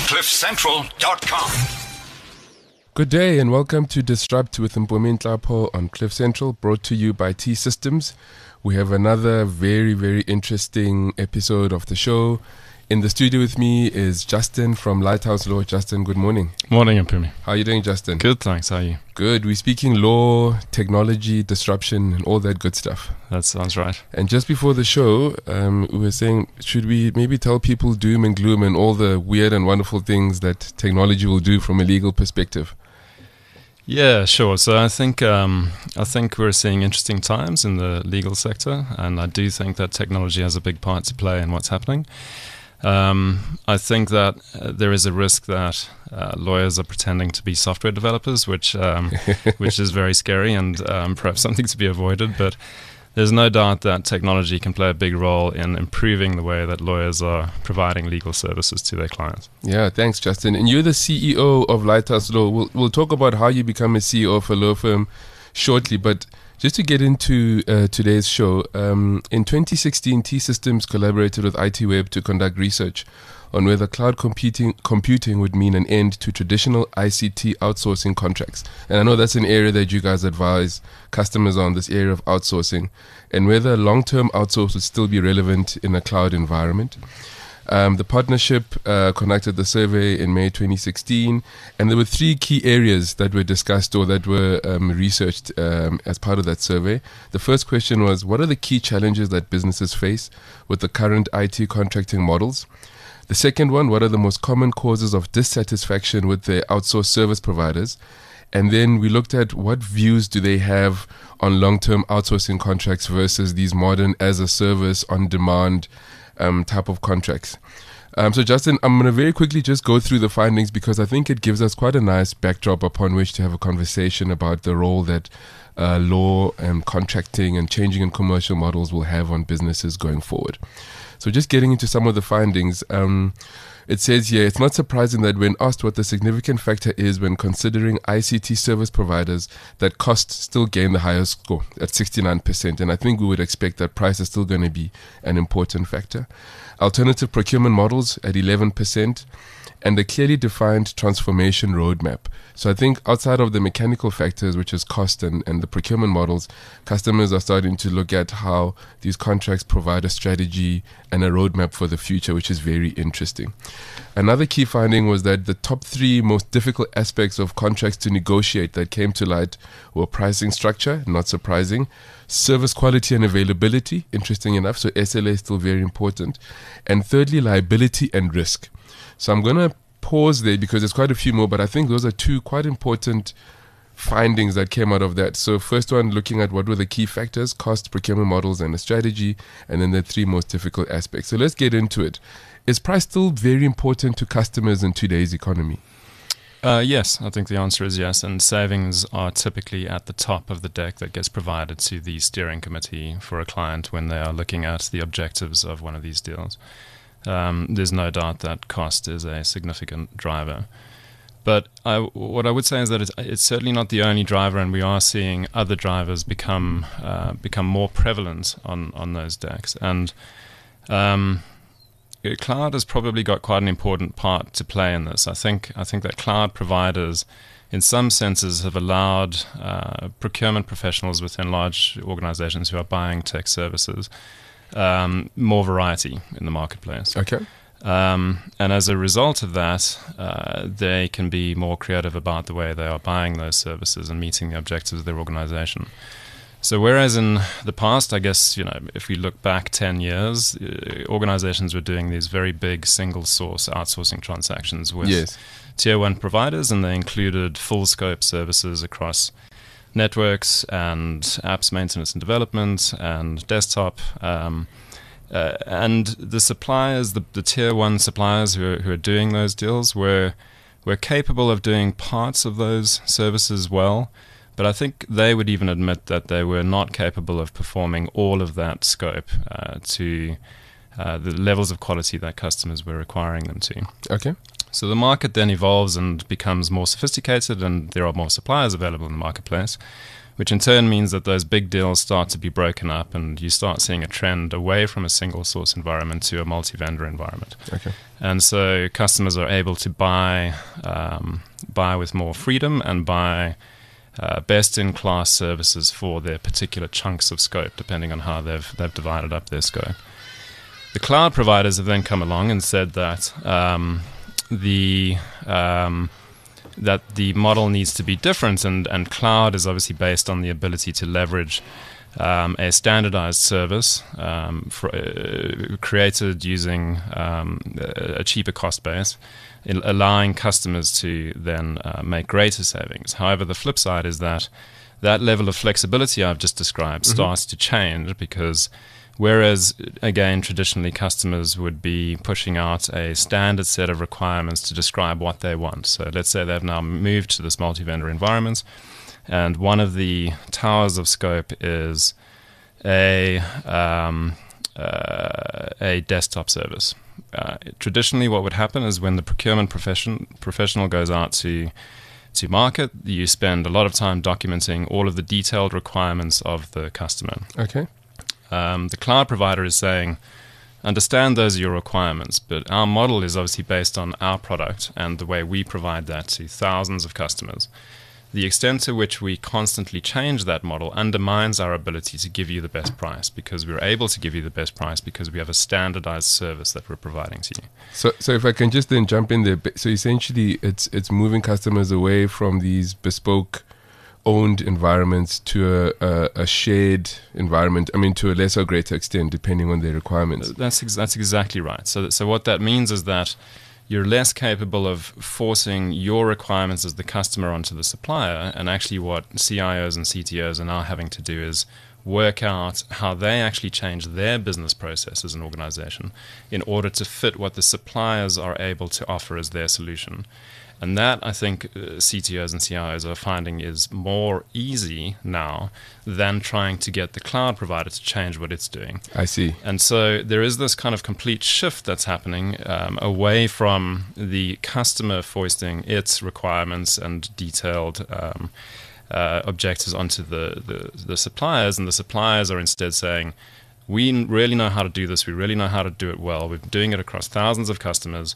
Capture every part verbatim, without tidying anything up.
cliff central dot com. Good day and welcome to Disrupt with Mpumi Nhlapo on Cliff Central, brought to you by T-Systems. We have another very, very interesting episode of the show. In the studio with me is Justin from Lighthouse Law. Justin, good morning. Morning, Mpumi. How are you doing, Justin? Good, thanks. How are you? Good. We're speaking law, technology, disruption, and all that good stuff. That sounds right. And just before the show, um, we were saying, should we maybe tell people doom and gloom and all the weird and wonderful things that technology will do from a legal perspective? Yeah, sure. So I think um, I think we're seeing interesting times in the legal sector, and I do think that technology has a big part to play in what's happening. Um, I think that uh, there is a risk that uh, lawyers are pretending to be software developers, which um, which is very scary and um, perhaps something to be avoided. But there's no doubt that technology can play a big role in improving the way that lawyers are providing legal services to their clients. Yeah, thanks, Justin. And you're the C E O of Lighthouse Law. We'll, we'll talk about how you become a C E O of a law firm shortly, but just to get into uh, today's show, um, in twenty sixteen, T-Systems collaborated with I T Web to conduct research on whether cloud computing computing would mean an end to traditional I C T outsourcing contracts. And I know that's an area that you guys advise customers on, this area of outsourcing, and whether long-term outsource would still be relevant in a cloud environment. Um, the partnership uh, conducted the survey in May twenty sixteen, and there were three key areas that were discussed or that were um, researched um, as part of that survey. The first question was, what are the key challenges that businesses face with the current I T contracting models? The second one, what are the most common causes of dissatisfaction with their outsourced service providers? And then we looked at what views do they have on long-term outsourcing contracts versus these modern as-a-service, on-demand Um, type of contracts. Um, so Justin, I'm going to very quickly just go through the findings because I think it gives us quite a nice backdrop upon which to have a conversation about the role that uh, law and contracting and changing in commercial models will have on businesses going forward. So just getting into some of the findings, um, it says here, it's not surprising that when asked what the significant factor is when considering I C T service providers, that cost still gain the highest score at sixty-nine percent. And I think we would expect that price is still going to be an important factor. Alternative procurement models at eleven percent, and a clearly defined transformation roadmap. So I think outside of the mechanical factors, which is cost and, and the procurement models, customers are starting to look at how these contracts provide a strategy and a roadmap for the future, which is very interesting. Another key finding was that the top three most difficult aspects of contracts to negotiate that came to light were pricing structure, not surprising, service quality and availability, interesting enough, so S L A is still very important, and thirdly, liability and risk. So I'm going to pause there because there's quite a few more, but I think those are two quite important findings that came out of that. So first one, looking at what were the key factors, cost, procurement models, and a strategy, and then the three most difficult aspects. So let's get into it. Is price still very important to customers in today's economy? Uh, yes, I think the answer is yes, and savings are typically at the top of the deck that gets provided to the steering committee for a client when they are looking at the objectives of one of these deals. Um, there's no doubt that cost is a significant driver. But I, what I would say is that it's, it's certainly not the only driver, and we are seeing other drivers become uh, become more prevalent on, on those decks. And um, cloud has probably got quite an important part to play in this. I think I think that cloud providers, in some senses, have allowed uh, procurement professionals within large organizations who are buying tech services Um, more variety in the marketplace. Okay. Um, and as a result of that, uh, they can be more creative about the way they are buying those services and meeting the objectives of their organization. So whereas in the past, I guess, you know, if we look back ten years, uh, organizations were doing these very big single source outsourcing transactions with yes. tier one providers, and they included full scope services across networks and apps maintenance and development and desktop, um, uh, and the suppliers, the, the tier one suppliers who are, who are doing those deals were were capable of doing parts of those services well, but I think they would even admit that they were not capable of performing all of that scope uh, to uh, the levels of quality that customers were requiring them to. Okay. So the market then evolves and becomes more sophisticated, and there are more suppliers available in the marketplace, which in turn means that those big deals start to be broken up, and you start seeing a trend away from a single source environment to a multi-vendor environment. Okay. And so customers are able to buy um, buy with more freedom and buy uh, best-in-class services for their particular chunks of scope, depending on how they've they've divided up their scope. The cloud providers have then come along and said that um, the um, that the model needs to be different, and, and cloud is obviously based on the ability to leverage um, a standardized service um, for, uh, created using um, a cheaper cost base, in allowing customers to then uh, make greater savings. However, the flip side is that that level of flexibility I've just described mm-hmm. starts to change, because whereas, again, traditionally customers would be pushing out a standard set of requirements to describe what they want. So let's say they've now moved to this multi-vendor environment, and one of the towers of scope is a um, uh, a desktop service. Uh, traditionally, what would happen is when the procurement profession, professional goes out to to market, you spend a lot of time documenting all of the detailed requirements of the customer. Okay. Um, the cloud provider is saying, understand those are your requirements, but our model is obviously based on our product and the way we provide that to thousands of customers. The extent to which we constantly change that model undermines our ability to give you the best price, because we're able to give you the best price because we have a standardized service that we're providing to you. So, so if I can just then jump in there, so essentially it's it's moving customers away from these bespoke owned environments to a, a, a shared environment. I mean, to a lesser or greater extent, depending on their requirements. That's ex- that's exactly right. So, that, so what that means is that you're less capable of forcing your requirements as the customer onto the supplier, and actually what C I Os and C T Os are now having to do is work out how they actually change their business process as an organization in order to fit what the suppliers are able to offer as their solution. And that, I think, uh, C T Os and C I Os are finding is more easy now than trying to get the cloud provider to change what it's doing. I see. And so there is this kind of complete shift that's happening um, away from the customer foisting its requirements and detailed um, uh, objectives onto the, the, the suppliers. And the suppliers are instead saying, we really know how to do this. We really know how to do it well. We're doing it across thousands of customers.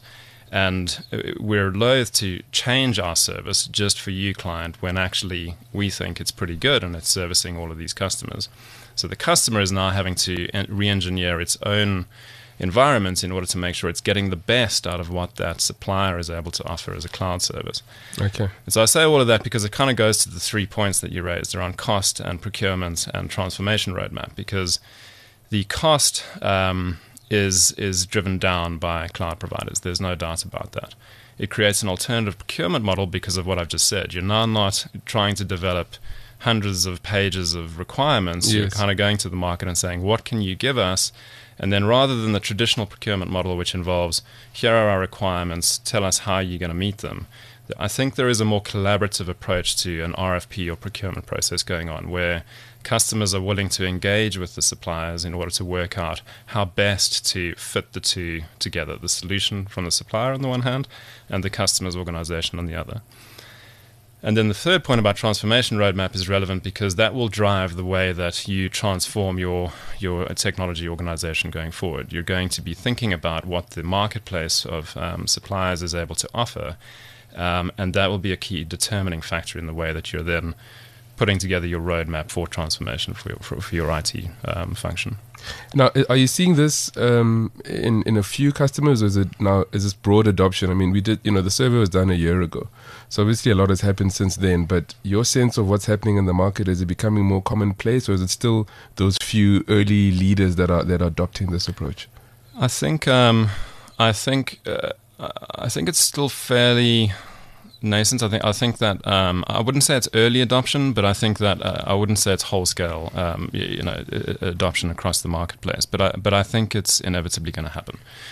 And we're loath to change our service just for you, client, when actually we think it's pretty good and it's servicing all of these customers. So the customer is now having to re-engineer its own environment in order to make sure it's getting the best out of what that supplier is able to offer as a cloud service. Okay. And so I say all of that because it kind of goes to the three points that you raised around cost and procurement and transformation roadmap, because the cost um, is is driven down by cloud providers. There's no doubt about that. It creates an alternative procurement model because of what I've just said. You're now not trying to develop hundreds of pages of requirements. Yes. You're kind of going to the market and saying, what can you give us? And then rather than the traditional procurement model, which involves, here are our requirements, tell us how you're going to meet them, I think there is a more collaborative approach to an R F P or procurement process going on, where customers are willing to engage with the suppliers in order to work out how best to fit the two together, the solution from the supplier on the one hand and the customer's organization on the other. And then the third point about transformation roadmap is relevant because that will drive the way that you transform your your technology organization going forward. You're going to be thinking about what the marketplace of um, suppliers is able to offer, um, and that will be a key determining factor in the way that you're then putting together your roadmap for transformation for your, for, for your I T um, function. Now, are you seeing this um, in in a few customers, or is it now is this broad adoption? I mean, we did, you know, the survey was done a year ago, so obviously a lot has happened since then. But your sense of what's happening in the market, is it becoming more commonplace, or is it still those few early leaders that are that are adopting this approach? I think um, I think uh, I think it's still fairly nascent. I think I think that um, I wouldn't say it's early adoption, but I think that uh, I wouldn't say it's whole scale, um, you know, adoption across the marketplace. But I but I think it's inevitably going to happen.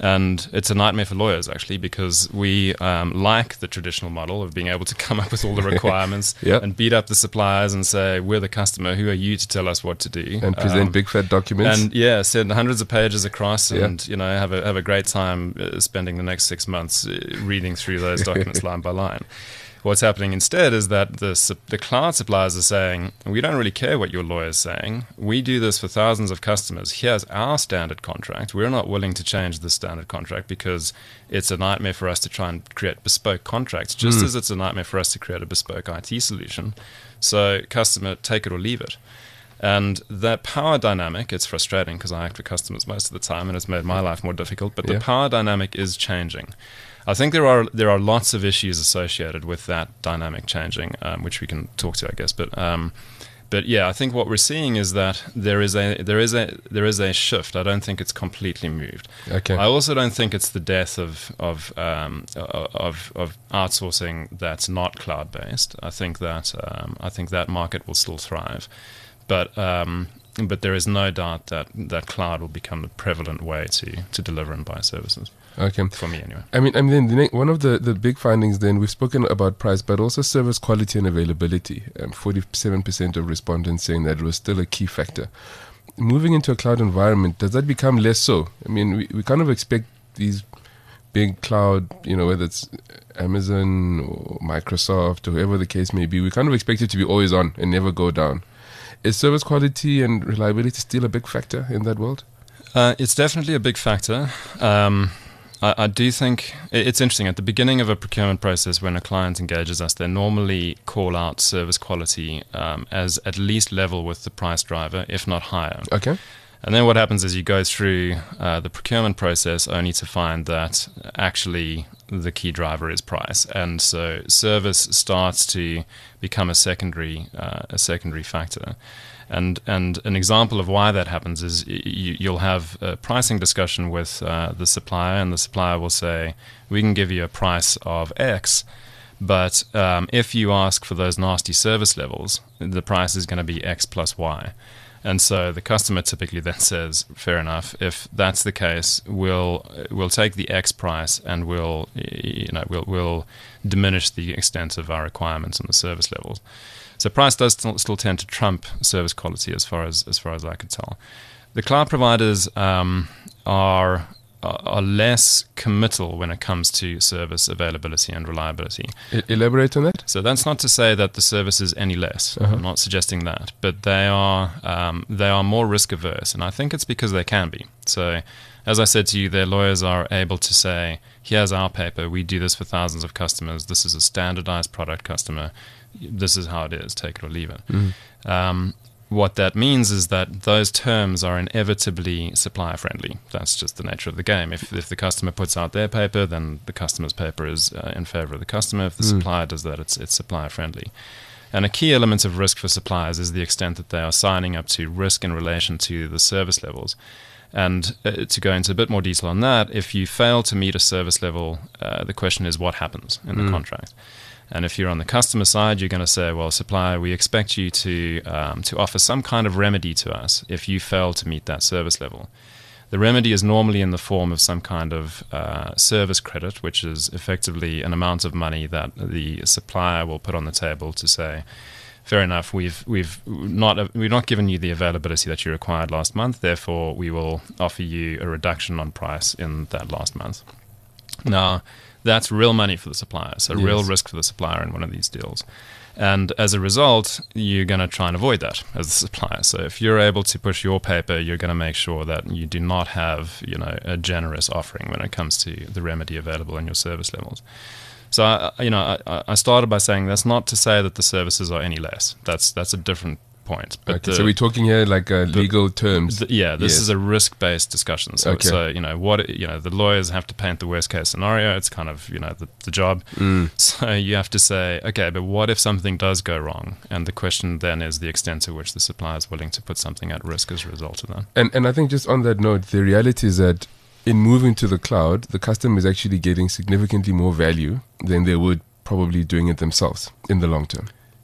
And it's a nightmare for lawyers, actually, because we um, like the traditional model of being able to come up with all the requirements Yep. and beat up the suppliers and say, we're the customer, who are you to tell us what to do? And present Um, big fat documents. And yeah, send hundreds of pages across, Yeah. and you know, have a have a great time uh, spending the next six months uh, reading through those documents line by line. What's happening instead is that the sup- the cloud suppliers are saying, we don't really care what your lawyer's saying. We do this for thousands of customers. Here's our standard contract. We're not willing to change the standard contract because it's a nightmare for us to try and create bespoke contracts, just Mm. as it's a nightmare for us to create a bespoke I T solution. So, customer, take it or leave it. And that power dynamic, it's frustrating because I act for customers most of the time and it's made my life more difficult, but Yeah. the power dynamic is changing. I think there are there are lots of issues associated with that dynamic changing, um, which we can talk to, I guess. But um, but yeah, I think what we're seeing is that there is a there is a there is a shift. I don't think it's completely moved. Okay. I also don't think it's the death of of um, of of outsourcing that's not cloud based. I think that um, I think that market will still thrive, but. Um, But there is no doubt that, that cloud will become the prevalent way to, to deliver and buy services. Okay. For me, anyway. I mean, I mean, the, ne- one of the, the big findings then, we've spoken about price, but also service quality and availability. Um, forty-seven percent of respondents saying that it was still a key factor. Moving into a cloud environment, does that become less so? I mean, we, we kind of expect these big cloud, you know, whether it's Amazon or Microsoft or whoever the case may be, we kind of expect it to be always on and never go down. Is service quality and reliability still a big factor in that world? Uh, it's definitely a big factor. Um, I, I do think it's interesting. At the beginning of a procurement process, when a client engages us, they normally call out service quality um, as at least level with the price driver, if not higher. Okay. And then what happens is you go through uh, the procurement process only to find that actually the key driver is price, and so service starts to become a secondary uh, a secondary factor. And and an example of why that happens is you, you'll have a pricing discussion with uh, the supplier, and the supplier will say, "We can give you a price of X." But um, if you ask for those nasty service levels, the price is going to be X plus Y. And so the customer typically then says, fair enough, if that's the case, we'll we'll take the X price and we'll you know we'll we'll diminish the extent of our requirements and the service levels. So price does still, still tend to trump service quality as far as as far as I could tell. The cloud providers um, are are less committal when it comes to service availability and reliability. E- elaborate on that. So that's not to say that the service is any less. Uh-huh. I'm not suggesting that, but they are um, they are more risk averse, and I think it's because they can be. So, as I said to you, their lawyers are able to say, "Here's our paper. We do this for thousands of customers. This is a standardized product, customer. This is how it is. Take it or leave it." Mm. Um, What that means is that those terms are inevitably supplier friendly. That's just the nature of the game. If if the customer puts out their paper, then the customer's paper is uh, in favor of the customer. If the Mm. supplier does that, it's it's supplier friendly. And a key element of risk for suppliers is the extent that they are signing up to risk in relation to the service levels. And uh, to go into a bit more detail on that, if you fail to meet a service level, uh, the question is what happens in the Mm. contract. And if you're on the customer side, you're going to say, well, supplier, we expect you to um, to offer some kind of remedy to us if you fail to meet that service level. The remedy is normally in the form of some kind of uh, service credit, which is effectively an amount of money that the supplier will put on the table to say, fair enough, we've we've not we've not given you the availability that you required last month, therefore we will offer you a reduction on price in that last month. Now, that's real money for the supplier, so Yes. real risk for the supplier in one of these deals. And as a result, you're going to try and avoid that as a supplier. So if you're able to push your paper, you're going to make sure that you do not have, you know, a generous offering when it comes to the remedy available in your service levels. So, I, you know, I, I started by saying that's not to say that the services are any less. That's that's a different point. But Okay, the, so we're talking here like uh, legal terms. the, yeah, this Yes. is a risk-based discussion. So, Okay. so you know what you know, the lawyers have to paint the worst-case scenario. It's kind of you know the, the job. Mm. So you have to say, okay, but what if something does go wrong? And the question then is the extent to which the supplier is willing to put something at risk as a result of that. And and I think just on that note, the reality is that in moving to the cloud, the customer is actually getting significantly more value than they would probably doing it themselves in the long term.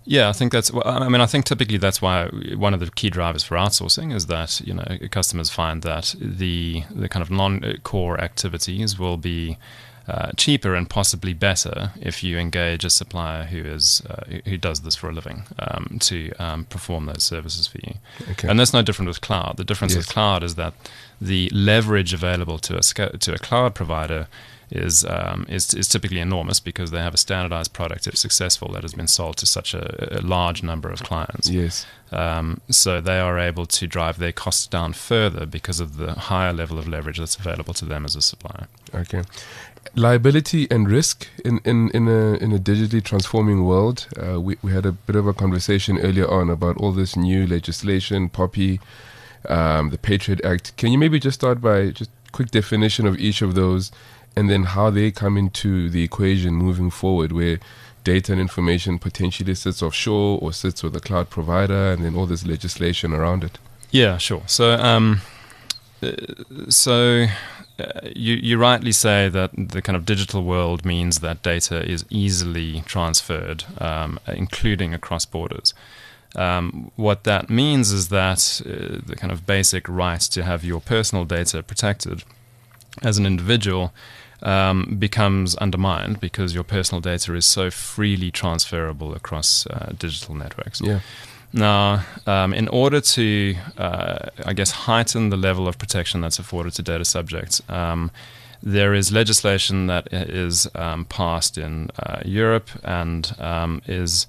Yeah, I think that's. Well, I mean, I think typically that's why one of the key drivers for outsourcing is that you know customers find that the the kind of non-core activities will be uh, cheaper and possibly better if you engage a supplier who is uh, who does this for a living um, to um, perform those services for you. Okay. And that's no different with cloud. The difference Yes. with cloud is that the leverage available to a sca- to a cloud provider is um, is is typically enormous because they have a standardized product, if successful, that has been sold to such a, a large number of clients. Yes. Um, so they are able to drive their costs down further because of the higher level of leverage that's available to them as a supplier. Okay. Liability and risk in, in, in a in a digitally transforming world. Uh, we we had a bit of a conversation earlier on about all this new legislation, POPI, um, the Patriot Act. Can you maybe just start by just quick definition of each of those, and then how they come into the equation moving forward, where data and information potentially sits offshore or sits with a cloud provider, and then all this legislation around it? Yeah, sure. So, um, uh, so uh, you you rightly say that the kind of digital world means that data is easily transferred, um, including across borders. Um, what that means is that uh, the kind of basic right to have your personal data protected as an individual um, becomes undermined because your personal data is so freely transferable across uh, digital networks. Yeah. Now, um, in order to, uh, I guess, heighten the level of protection that's afforded to data subjects, um, there is legislation that is um, passed in uh, Europe and um, is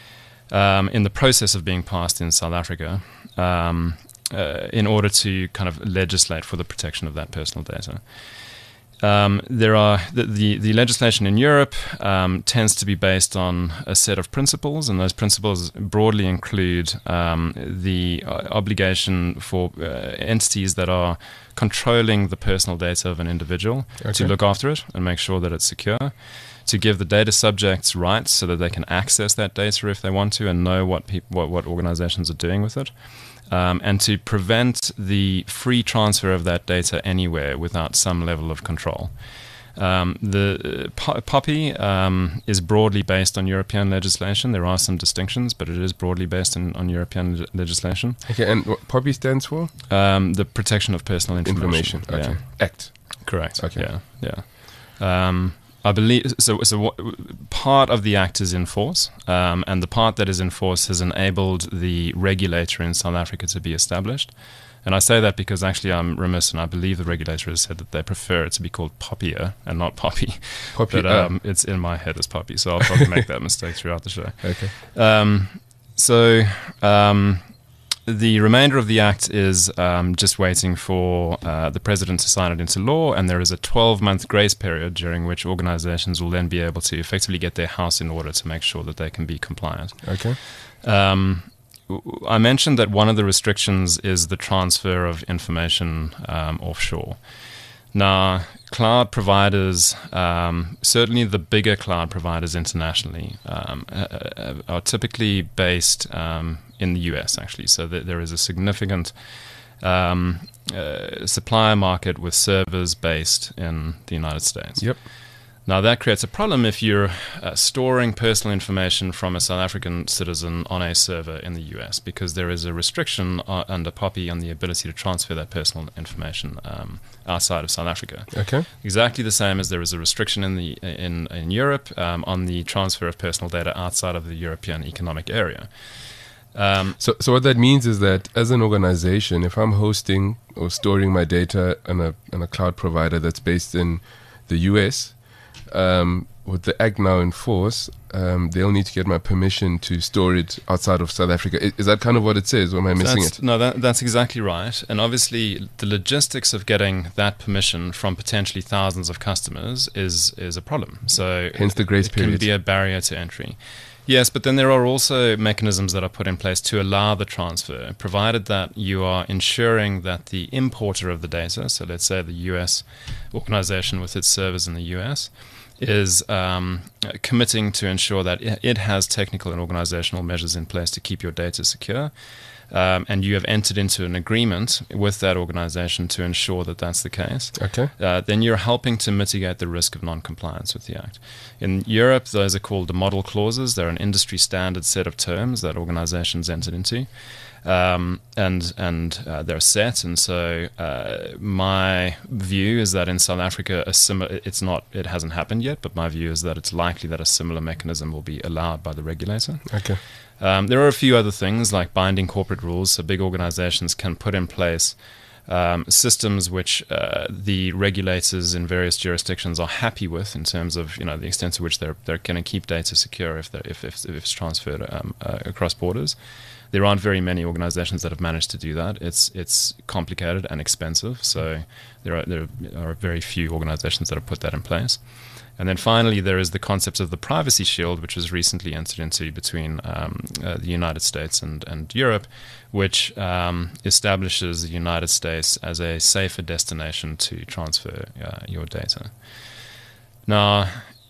um, in the process of being passed in South Africa um, uh, in order to kind of legislate for the protection of that personal data. Um, there are the, the, the legislation in Europe um, tends to be based on a set of principles, and those principles broadly include um, the uh, obligation for uh, entities that are controlling the personal data of an individual Okay. to look after it and make sure that it's secure, to give the data subjects rights so that they can access that data if they want to and know what peop- what, what organizations are doing with it. Um, and to prevent the free transfer of that data anywhere without some level of control. Um, the uh, POPI um, is broadly based on European legislation. There are some distinctions, but it is broadly based on, on European le- legislation. Okay, and what POPI stands for? Um, the Protection of Personal Information. Information. Okay. Yeah. Act. Correct. Okay. Yeah. Yeah. Um, I believe so. So, what, part of the act is in force, um, and the part that is in force has enabled the regulator in South Africa to be established. And I say that because actually I'm remiss, and I believe the regulator has said that they prefer it to be called POPIA and not POPI. POPI. But um, it's in my head as POPI, so I'll probably make that mistake throughout the show. Okay. Um, so. Um, The remainder of the Act is um, just waiting for uh, the President to sign it into law, and there is a twelve-month grace period during which organizations will then be able to effectively get their house in order to make sure that they can be compliant. Okay. Um, I mentioned that one of the restrictions is the transfer of information um, offshore. Now, cloud providers, um, certainly the bigger cloud providers internationally, um, uh, are typically based um, in the U S, actually. So th- there is a significant um, uh, supplier market with servers based in the United States. Yep. Now, that creates a problem if you're uh, storing personal information from a South African citizen on a server in the U S, because there is a restriction uh, under POPI on the ability to transfer that personal information um, outside of South Africa. Okay. Exactly the same as there is a restriction in the in, in Europe um, on the transfer of personal data outside of the European Economic Area. Um, So, so what that means is that as an organization, if I'm hosting or storing my data on a on a cloud provider that's based in the U S, um, with the Act now in force, um, they'll need to get my permission to store it outside of South Africa. Is, is that kind of what it says, or am I missing that's, it? No, that, that's exactly right. And obviously, the logistics of getting that permission from potentially thousands of customers is is a problem. So Hence the grace it can period. be a barrier to entry. Yes, but then there are also mechanisms that are put in place to allow the transfer, provided that you are ensuring that the importer of the data, so let's say the U S organization with its servers in the U S, is um, committing to ensure that it has technical and organizational measures in place to keep your data secure. um, and you have entered into an agreement with that organization to ensure that that's the case, Okay. uh, then you're helping to mitigate the risk of non-compliance with the Act. In Europe, those are called the model clauses. They're an industry standard set of terms that organizations entered into. Um, and and uh, they're set, and so uh, my view is that in South Africa, a similar it's not it hasn't happened yet, but my view is that it's likely that a similar mechanism will be allowed by the regulator. Okay. Um, there are a few other things like binding corporate rules, so big organizations can put in place um, systems which uh, the regulators in various jurisdictions are happy with in terms of you know the extent to which they're they're going to keep data secure if if if, if it's transferred um, uh, across borders. There aren't very many organizations that have managed to do that. It's it's complicated and expensive, so there are there are very few organizations that have put that in place. And then finally, there is the concept of the Privacy Shield, which was recently entered into between um, uh, the United States and, and Europe, which um, establishes the United States as a safer destination to transfer uh, your data. Now,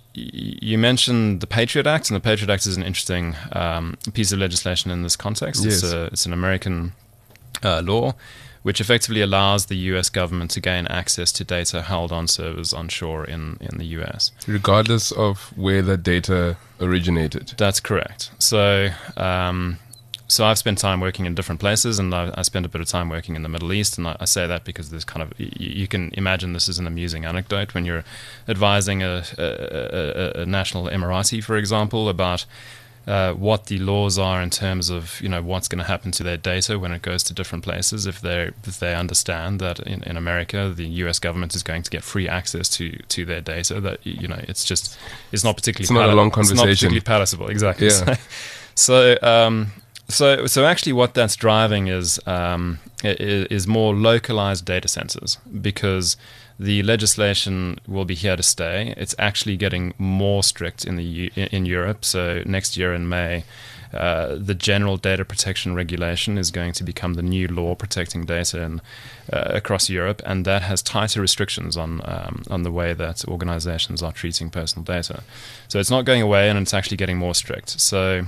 you mentioned the Patriot Act, and the Patriot Act is an interesting um, piece of legislation in this context. Yes. It's, a, it's an American uh, law which effectively allows the U S government to gain access to data held on servers onshore in, in the U S. Regardless of where that data originated. That's correct. So um, so I've spent time working in different places, and I, I spent a bit of time working in the Middle East, and I, I say that because there's kind of, you, you can imagine this is an amusing anecdote when you're advising a, a, a, a national Emirati, for example, about uh, what the laws are in terms of, you know, what's going to happen to their data when it goes to different places. If they if they understand that in, in America the U S government is going to get free access to, to their data, that, you know, it's just it's not particularly it's not a long conversation. It's not particularly palatable, exactly. Yeah. So. Um, So, so actually, what that's driving is um, is more localized data centers, because the legislation will be here to stay. It's actually getting more strict in the in Europe. So next year in May, uh, the General Data Protection Regulation is going to become the new law protecting data in, uh, across Europe, and that has tighter restrictions on um, on the way that organizations are treating personal data. So it's not going away, and it's actually getting more strict. So.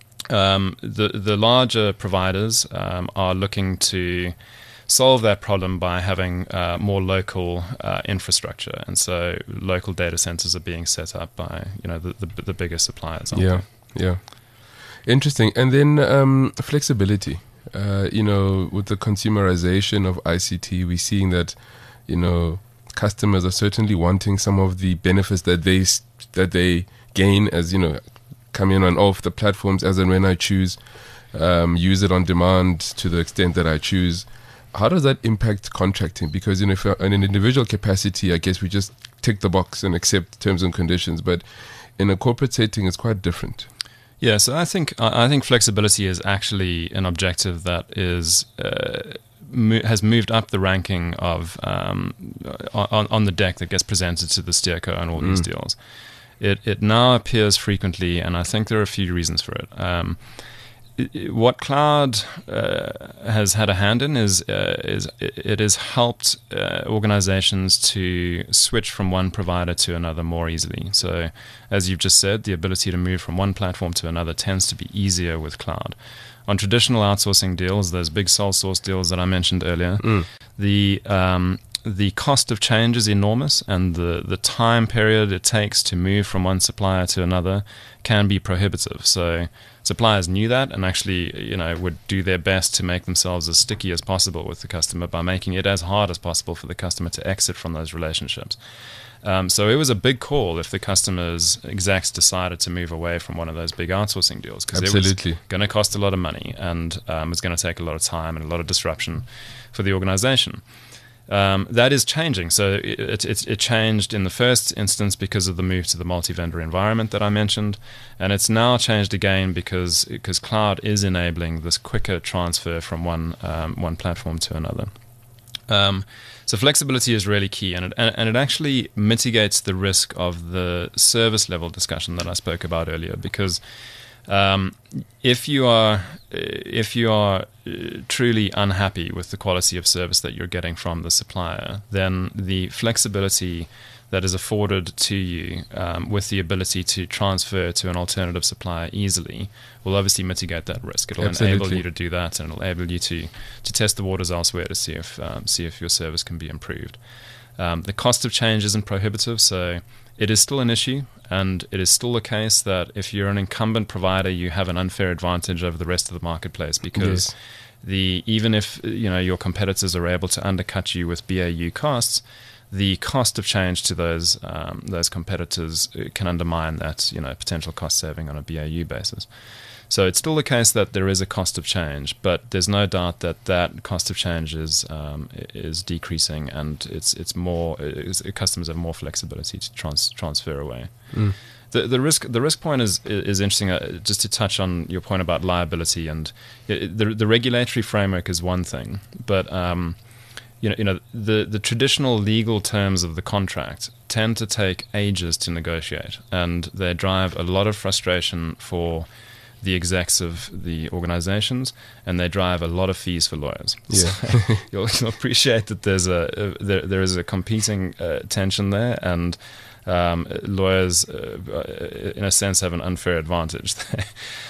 Um, the the larger providers um, are looking to solve that problem by having uh, more local uh, infrastructure, and so local data centers are being set up by you know the the, the bigger suppliers. Yeah, there. yeah, interesting. And then um, flexibility. Uh, you know, with the consumerization of I C T, we're seeing that you know customers are certainly wanting some of the benefits that they that they gain as you know. come in and off the platforms as and when I choose, um, use it on demand to the extent that I choose. How does that impact contracting? Because you know, if in an individual capacity, I guess we just tick the box and accept terms and conditions. But in a corporate setting, it's quite different. Yeah, so I think I think flexibility is actually an objective that is uh, mo- has moved up the ranking of um, on, on the deck that gets presented to the steerco on all mm. these deals. It it now appears frequently, and I think there are a few reasons for it. Um, it, it what cloud uh, has had a hand in is uh, is it has helped uh, organizations to switch from one provider to another more easily. So, as you've just said, the ability to move from one platform to another tends to be easier with cloud. On traditional outsourcing deals, those big sole source deals that I mentioned earlier, mm. the um, the cost of change is enormous, and the, the time period it takes to move from one supplier to another can be prohibitive. So suppliers knew that, and actually, you know, would do their best to make themselves as sticky as possible with the customer by making it as hard as possible for the customer to exit from those relationships. Um, so it was a big call if the customer's execs decided to move away from one of those big outsourcing deals, because it was going to cost a lot of money, and um, it's going to take a lot of time and a lot of disruption for the organization. Um, that is changing. So it, it, it changed in the first instance because of the move to the multi-vendor environment that I mentioned, and it's now changed again because because cloud is enabling this quicker transfer from one um, one platform to another. Um, so flexibility is really key, and it, and it actually mitigates the risk of the service level discussion that I spoke about earlier, because Um, if you are if you are uh, truly unhappy with the quality of service that you're getting from the supplier, then the flexibility that is afforded to you um, with the ability to transfer to an alternative supplier easily will obviously mitigate that risk. It'll Absolutely. enable you to do that, and it'll enable you to, to test the waters elsewhere to see if um, see if your service can be improved. Um, the cost of change isn't prohibitive, so it is still an issue, and it is still the case that if you're an incumbent provider, you have an unfair advantage over the rest of the marketplace because Yes. the even if you know your competitors are able to undercut you with B A U costs, the cost of change to those um, those competitors can undermine that you know potential cost saving on a B A U basis. So it's still the case that there is a cost of change, but there's no doubt that that cost of change is um, is decreasing, and it's it's more it's, customers have more flexibility to trans, transfer away. Mm. The the risk the risk point is is interesting. Uh, just to touch on your point about liability, and it, the the regulatory framework is one thing, but um, you know you know the the traditional legal terms of the contract tend to take ages to negotiate, and they drive a lot of frustration for the execs of the organizations, and they drive a lot of fees for lawyers. Yeah. So you'll, you'll appreciate that there's a, a there there is a competing uh, tension there, and um, lawyers, uh, in a sense, have an unfair advantage there.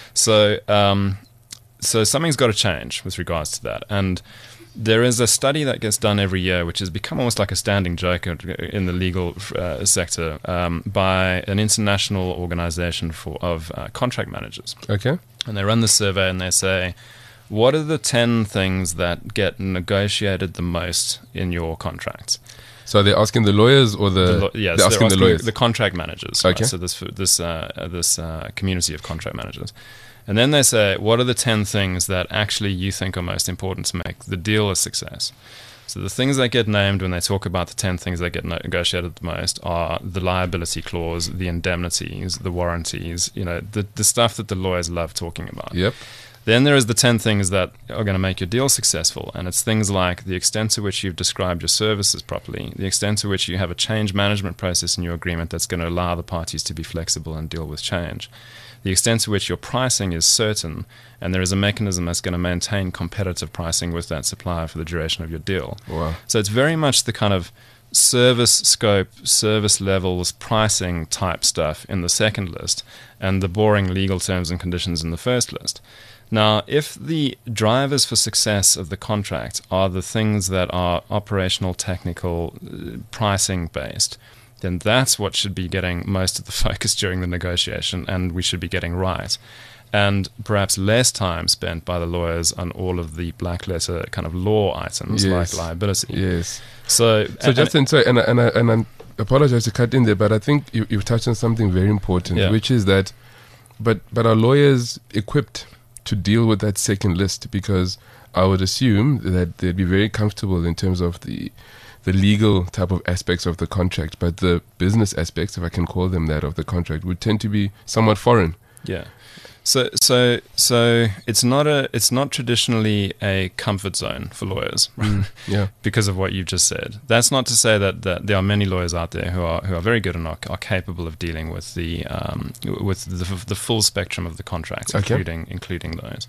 So um, so something's got to change with regards to that, and there is a study that gets done every year, which has become almost like a standing joke in the legal uh, sector, um, by an international organization for of uh, contract managers. Okay. And they run the survey and they say, what are the ten things that get negotiated the most in your contracts? So are they asking the lawyers or the, The lo- yes, they're asking the lawyers? the contract managers. Okay. Right? So this this uh, this uh, community of contract managers. And then they say, what are the ten things that actually you think are most important to make the deal a success? So the things that get named when they talk about the ten things that get negotiated the most are the liability clause, the indemnities, the warranties, you know, the, the stuff that the lawyers love talking about. Yep. Then there is the ten things that are going to make your deal successful, and it's things like the extent to which you've described your services properly, the extent to which you have a change management process in your agreement that's going to allow the parties to be flexible and deal with change, the extent to which your pricing is certain, and there is a mechanism that's going to maintain competitive pricing with that supplier for the duration of your deal. Wow. So it's very much the kind of service scope, service levels, pricing type stuff in the second list, and the boring legal terms and conditions in the first list. Now, if the drivers for success of the contract are the things that are operational, technical, uh, pricing based, then that's what should be getting most of the focus during the negotiation, and we should be getting right. And perhaps less time spent by the lawyers on all of the black letter kind of law items Yes. like liability. Yes. So, So and- Justin, sorry, and I, and I, and I apologize to cut in there, but I think you, you've touched on something very important, Yeah. which is that, but but are lawyers equipped to deal with that second list? Because I would assume that they'd be very comfortable in terms of the the legal type of aspects of the contract, but the business aspects, if I can call them that, of the contract would tend to be somewhat foreign. Yeah. So so so it's not a it's not traditionally a comfort zone for lawyers, Yeah. because of what you've just said. That's not to say that, that there are many lawyers out there who are who are very good and are, are capable of dealing with the um, with the, the full spectrum of the contracts, Okay. including including those.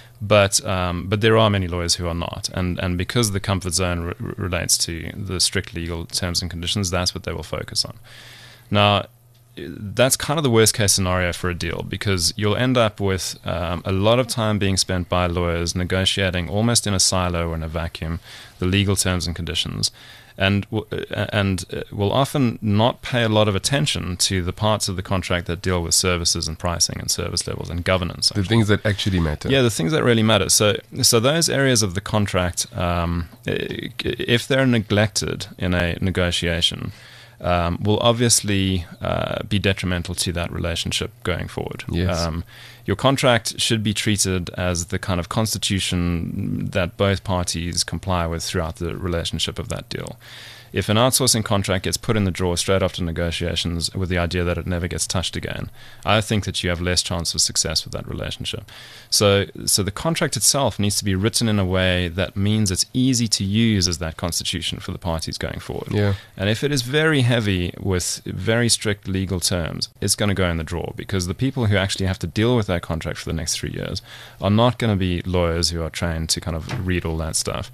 But um, but there are many lawyers who are not, and and because the comfort zone re- relates to the strict legal terms and conditions, that's what they will focus on. Now, that's kind of the worst case scenario for a deal, because you'll end up with um, a lot of time being spent by lawyers negotiating almost in a silo or in a vacuum the legal terms and conditions, and w- uh, and uh, will often not pay a lot of attention to the parts of the contract that deal with services and pricing and service levels and governance. The things that actually matter. Yeah, the things that really matter. So, so those areas of the contract, um, i- if they're neglected in a negotiation, um, will obviously uh, be detrimental to that relationship going forward. Yes. Um, your contract should be treated as the kind of constitution that both parties comply with throughout the relationship of that deal. If an outsourcing contract gets put in the drawer straight after negotiations with the idea that it never gets touched again, I think that you have less chance of success with that relationship. So, so the contract itself needs to be written in a way that means it's easy to use as that constitution for the parties going forward. Yeah. And if it is very heavy with very strict legal terms, it's going to go in the drawer, because the people who actually have to deal with that contract for the next three years are not going to be lawyers who are trained to kind of read all that stuff.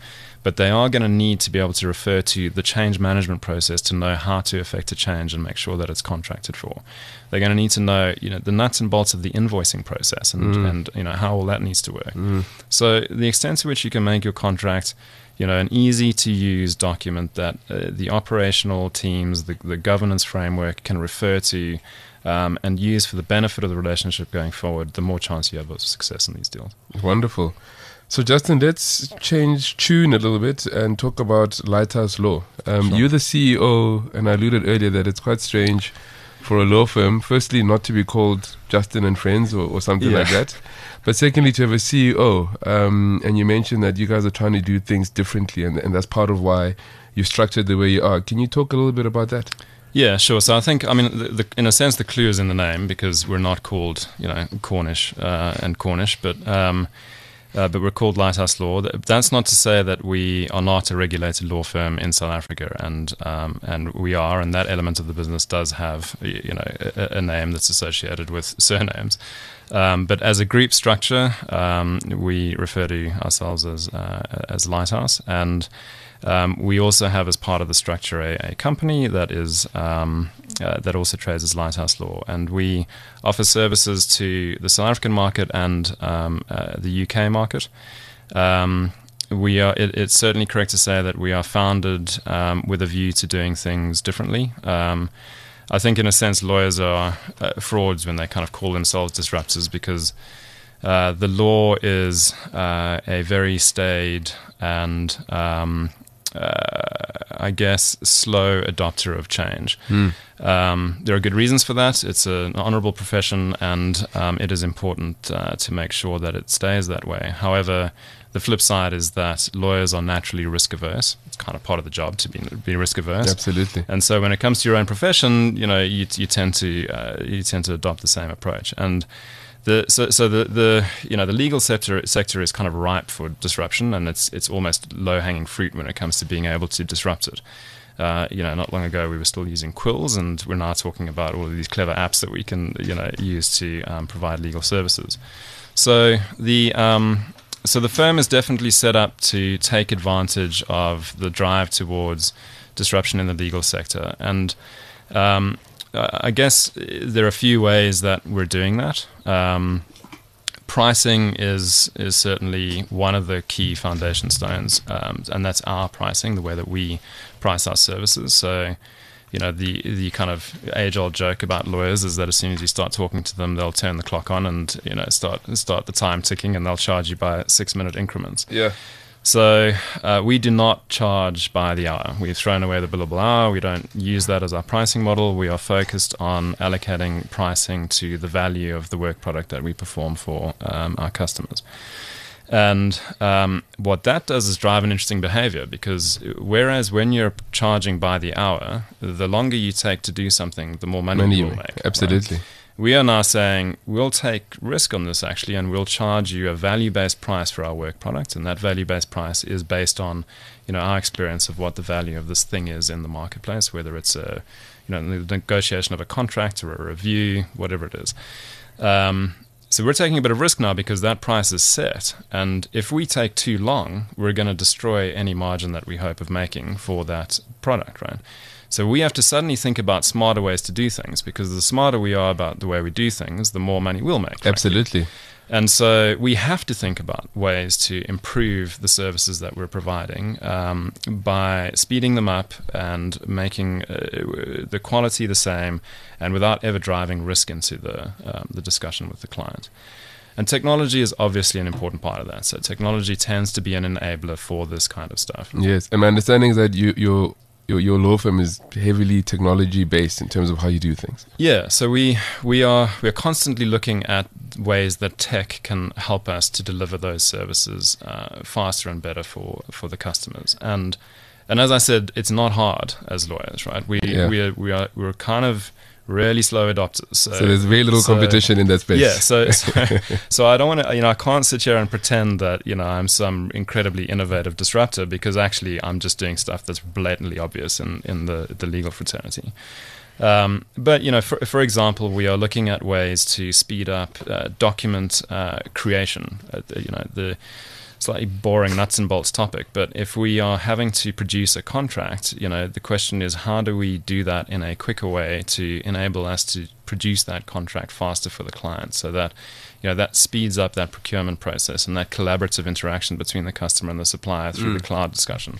but they are going to need to be able to refer to the change management process to know how to effect a change and make sure that it's contracted for. They're going to need to know, you know, the nuts and bolts of the invoicing process and, Mm. and you know, how all that needs to work. Mm. So the extent to which you can make your contract, you know, an easy-to-use document that uh, the operational teams, the, the governance framework can refer to um, and use for the benefit of the relationship going forward, the more chance you have of success in these deals. Wonderful. So, Justin, let's change tune a little bit and talk about Lighthouse Law. Um, Sure. You're the C E O, and I alluded earlier that it's quite strange for a law firm, firstly, not to be called Justin and Friends or, or something Yeah. like that, but secondly, to have a C E O. Um, and you mentioned that you guys are trying to do things differently, and, and that's part of why you're structured the way you are. Can you talk a little bit about that? Yeah, sure. So I think, I mean, the, the, in a sense, the clue is in the name because we're not called, you know, Cornish uh, and Cornish, but um, uh, but we're called Lighthouse Law. That's not to say that we are not a regulated law firm in South Africa, and um, and we are, and that element of the business does have, you know, a, a name that's associated with surnames. Um, but as a group structure, um, we refer to ourselves as uh, as Lighthouse, and Um, we also have, as part of the structure, a, a company that is um, uh, that also trades as Lighthouse Law, and we offer services to the South African market and um, uh, the U K market. Um, we are. It, it's certainly correct to say that we are founded um, with a view to doing things differently. Um, I think, in a sense, lawyers are uh, frauds when they kind of call themselves disruptors because uh, the law is uh, a very staid and um, Uh, I guess, slow adopter of change. Mm. Um, there are good reasons for that. It's an honorable profession, and um, it is important uh, to make sure that it stays that way. However, the flip side is that lawyers are naturally risk-averse. It's kind of part of the job to be, be risk-averse. Absolutely. And so when it comes to your own profession, you know, you, you tend to uh, you tend to adopt the same approach. And The, so, so the, the you know the legal sector sector is kind of ripe for disruption, and it's it's almost low hanging fruit when it comes to being able to disrupt it. Uh, you know, not long ago we were still using quills, and we're now talking about all of these clever apps that we can you know use to um, provide legal services. So the um, so the firm is definitely set up to take advantage of the drive towards disruption in the legal sector, and um, I guess there are a few ways that we're doing that. Um, pricing is is certainly one of the key foundation stones, um, and that's our pricing, the way that we price our services. So, you know, the the kind of age-old joke about lawyers is that as soon as you start talking to them, they'll turn the clock on and you know start start the time ticking, and they'll charge you by six-minute increments. Yeah. So uh, we do not charge by the hour. We've thrown away the billable hour. We don't use that as our pricing model. We are focused on allocating pricing to the value of the work product that we perform for um, our customers. And um, what that does is drive an interesting behavior, because whereas when you're charging by the hour, the longer you take to do something, the more money, Money you'll you make. make. Absolutely. Right? We are now saying we'll take risk on this actually, and we'll charge you a value-based price for our work product, and that value-based price is based on, you know, our experience of what the value of this thing is in the marketplace, whether it's a, you know, the negotiation of a contract or a review, whatever it is. Um, so we're taking a bit of risk now because that price is set, and if we take too long, we're going to destroy any margin that we hope of making for that product, right? So we have to suddenly think about smarter ways to do things, because the smarter we are about the way we do things, the more money we'll make. Frankly. Absolutely. And so we have to think about ways to improve the services that we're providing um, by speeding them up and making uh, the quality the same, and without ever driving risk into the um, the discussion with the client. And technology is obviously an important part of that. So technology tends to be an enabler for this kind of stuff. Yes, and my understanding is that you you're Your, your law firm is heavily technology based in terms of how you do things. Yeah, so we we are we are constantly looking at ways that tech can help us to deliver those services uh, faster and better for, for the customers. And and as I said, it's not hard as lawyers, right? We Yeah. we are we are we're kind of really slow adopters. So, so there's very little so, competition in that space. Yeah, so so, so I don't want to, you know, I can't sit here and pretend that, you know, I'm some incredibly innovative disruptor, because actually I'm just doing stuff that's blatantly obvious in, in the, the legal fraternity. Um, but, you know, for, for example, we are looking at ways to speed up uh, document uh, creation. Uh, you know, the slightly boring nuts and bolts topic, but if we are having to produce a contract, you know, the question is, how do we do that in a quicker way to enable us to produce that contract faster for the client, so that, you know, that speeds up that procurement process and that collaborative interaction between the customer and the supplier through mm. the cloud discussion.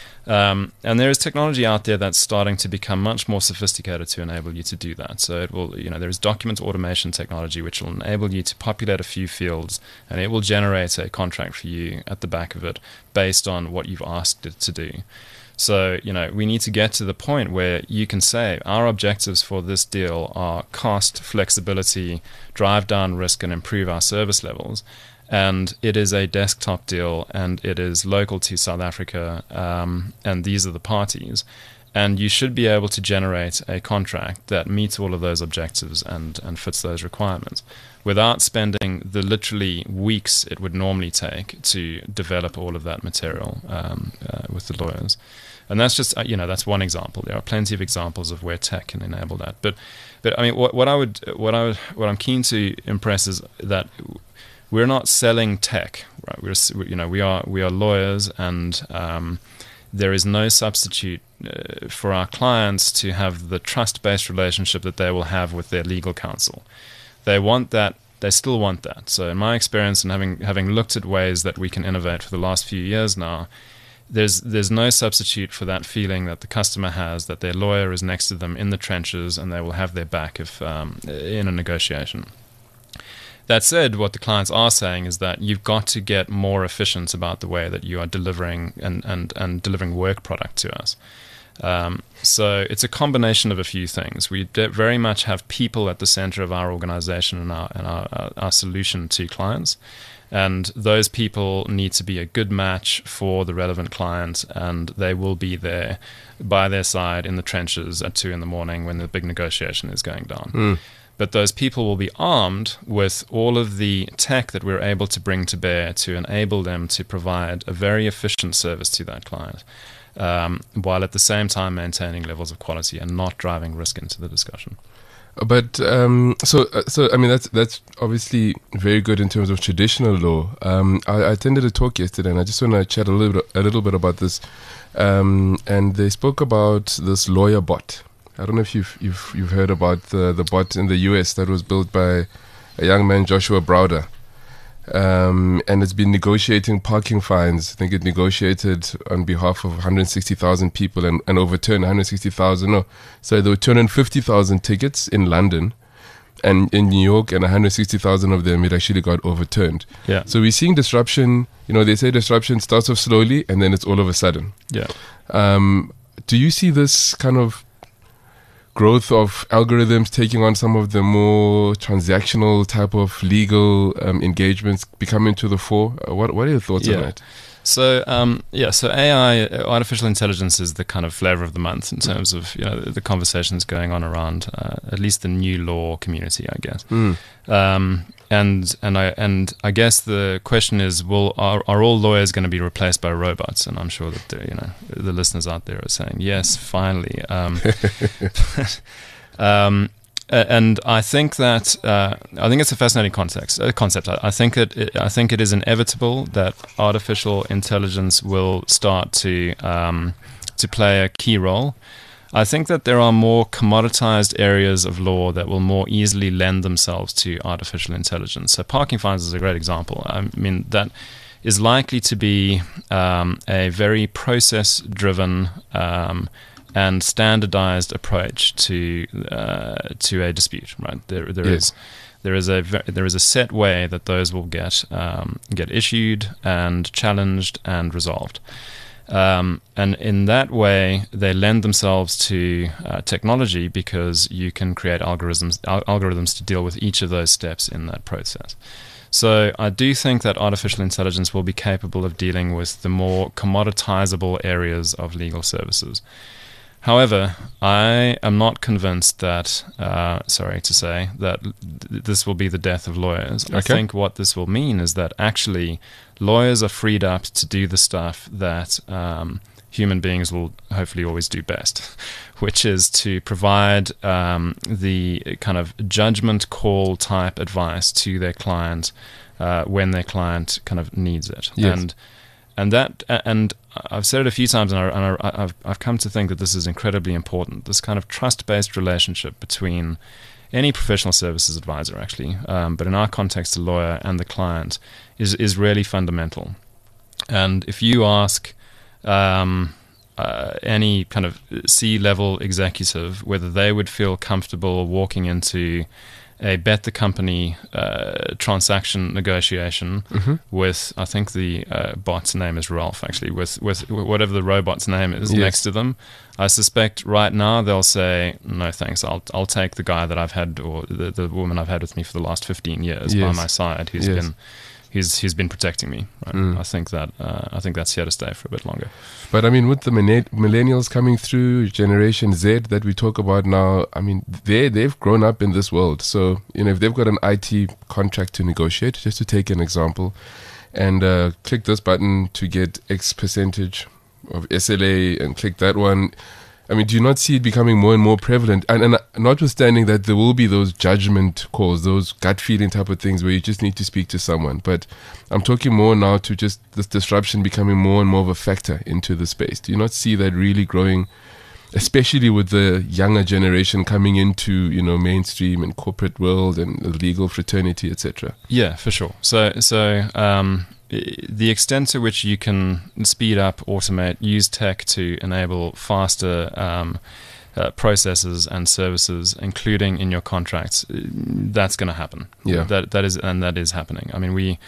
Um, and there is technology out there that's starting to become much more sophisticated to enable you to do that. So it will, you know, there is document automation technology which will enable you to populate a few fields, and it will generate a contract for you at the back of it based on what you've asked it to do. So, you know, we need to get to the point where you can say our objectives for this deal are cost, flexibility, drive down risk, and improve our service levels. And it is a desktop deal, and it is local to South Africa, um, and these are the parties. And you should be able to generate a contract that meets all of those objectives and, and fits those requirements without spending the literally weeks it would normally take to develop all of that material um, uh, with the lawyers. And that's just, uh, you know, that's one example. There are plenty of examples of where tech can enable that. But, but I mean, what, what I would, what I would, what I'm keen to impress is that we're not selling tech, right? We're, you know, we are we are lawyers, and um, there is no substitute uh, for our clients to have the trust-based relationship that they will have with their legal counsel. They want that. They still want that. So, in my experience, and having having looked at ways that we can innovate for the last few years now, there's there's no substitute for that feeling that the customer has that their lawyer is next to them in the trenches, and they will have their back if um, in a negotiation. That said, what the clients are saying is that you've got to get more efficient about the way that you are delivering and, and, and delivering work product to us. Um, so it's a combination of a few things. We very much have people at the center of our organization and our, and our, our, our solution to clients. And those people need to be a good match for the relevant client, and they will be there by their side in the trenches at two in the morning when the big negotiation is going down. Mm. But those people will be armed with all of the tech that we're able to bring to bear to enable them to provide a very efficient service to that client, um, while at the same time maintaining levels of quality and not driving risk into the discussion. But um, so, uh, so I mean, that's that's obviously very good in terms of traditional law. Um, I, I attended a talk yesterday, and I just want to chat a little bit, a little bit about this. Um, and they spoke about this lawyer bot. I don't know if you've you've you've heard about the the bot in the U S that was built by a young man, Joshua Browder, um, and it's been negotiating parking fines. I think it negotiated on behalf of one hundred sixty thousand people and, and overturned one hundred sixty thousand. No, so there were two hundred fifty thousand tickets in London and in New York, and one hundred sixty thousand of them it actually got overturned. Yeah. So we're seeing disruption. You know, they say disruption starts off slowly and then it's all of a sudden. Yeah. Um, do you see this kind of growth of algorithms taking on some of the more transactional type of legal um, engagements becoming to the fore? Uh, what What are your thoughts yeah. on that? So um, yeah, so A I, artificial intelligence, is the kind of flavor of the month in terms of, you know, the conversations going on around uh, at least the new law community, I guess. Mm. Um, and and I and I guess the question is, will are, are all lawyers going to be replaced by robots? And I'm sure that the, you know the listeners out there are saying yes, finally. Um, um, And I think that uh, I think it's a fascinating context, uh, concept. I, I think that it, I think it is inevitable that artificial intelligence will start to um, to play a key role. I think that there are more commoditized areas of law that will more easily lend themselves to artificial intelligence. So parking fines is a great example. I mean, that is likely to be um, a very process-driven um, and standardized approach to uh, to a dispute. Right, there there yes. is there is a there is a set way that those will get um, get issued and challenged and resolved. Um, and in that way, they lend themselves to uh, technology because you can create algorithms al- algorithms to deal with each of those steps in that process. So I do think that artificial intelligence will be capable of dealing with the more commoditizable areas of legal services. However, I am not convinced that, uh, sorry to say, that th- this will be the death of lawyers. Okay. I think what this will mean is that actually lawyers are freed up to do the stuff that um, human beings will hopefully always do best, which is to provide um, the kind of judgment call type advice to their client uh, when their client kind of needs it. Yes. And and that and I've said it a few times, and, I, and I, I've I've come to think that this is incredibly important. This kind of trust-based relationship between any professional services advisor, actually, um, but in our context, the lawyer and the client, is is really fundamental. And if you ask um, uh, any kind of C-level executive whether they would feel comfortable walking into a bet the company uh, transaction negotiation mm-hmm. with, I think the uh, bot's name is Ralph, actually, with, with whatever the robot's name is yes. next to them, I suspect right now they'll say, no thanks, I'll I'll take the guy that I've had, or the, the woman I've had with me for the last fifteen years yes. by my side, who's yes. been who's who's been protecting me. Right? Mm. I think that uh, I think that's here to stay for a bit longer. But I mean, with the millennials coming through, Generation Z that we talk about now, I mean, they they've grown up in this world. So you know, if they've got an I T contract to negotiate, just to take an example, and uh, click this button to get X percentage of S L A, and click that one. I mean, do you not see it becoming more and more prevalent? And, and notwithstanding that there will be those judgment calls, those gut feeling type of things where you just need to speak to someone. But I'm talking more now to just this disruption becoming more and more of a factor into the space. Do you not see that really growing, especially with the younger generation coming into, you know, mainstream and corporate world and the legal fraternity, et cetera? Yeah, for sure. So, so um, the extent to which you can speed up, automate, use tech to enable faster um, uh, processes and services, including in your contracts, that's going to happen. Yeah, that that is, and that is happening. I mean, we.